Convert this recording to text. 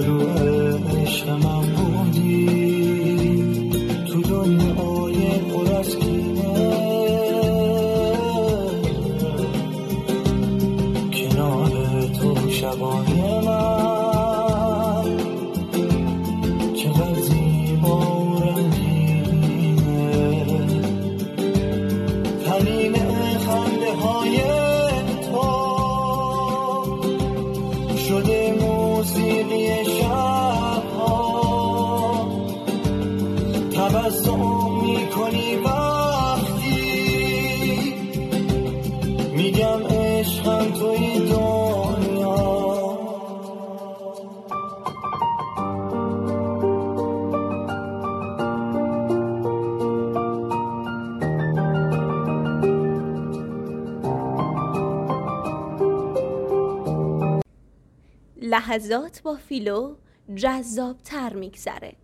شروع عشق من بودی، تو دنیای پر از کینه کنار تو شبانه من چقدر زیبا و رنگینه، تنین خنده های تو شده موسیقی شبها، تبسم میکنی وقتی میگم عشقم توی دنیا. لحظات با فیلو جذاب‌تر میگذره.